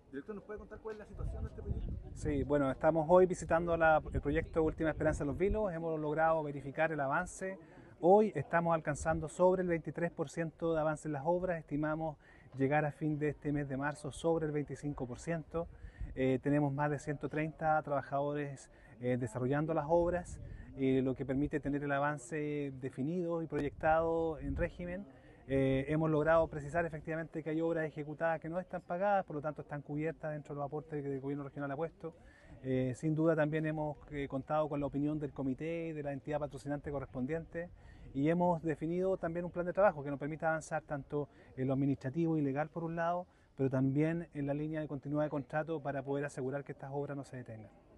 Director, ¿nos puede contar cuál es la situación de este proyecto? Sí, bueno, estamos hoy visitando el proyecto Última Esperanza de los Vilos. Hemos logrado verificar el avance. Hoy estamos alcanzando sobre el 23% de avance en las obras. Estimamos llegar a fin de este mes de marzo sobre el 25%. Tenemos más de 130 trabajadores desarrollando las obras, lo que permite tener el avance definido y proyectado en régimen. Hemos logrado precisar efectivamente que hay obras ejecutadas que no están pagadas, por lo tanto están cubiertas dentro de los aportes que el gobierno regional ha puesto. Sin duda también hemos contado con la opinión del comité y de la entidad patrocinante correspondiente y hemos definido también un plan de trabajo que nos permita avanzar tanto en lo administrativo y legal por un lado, pero también en la línea de continuidad de contrato para poder asegurar que estas obras no se detengan.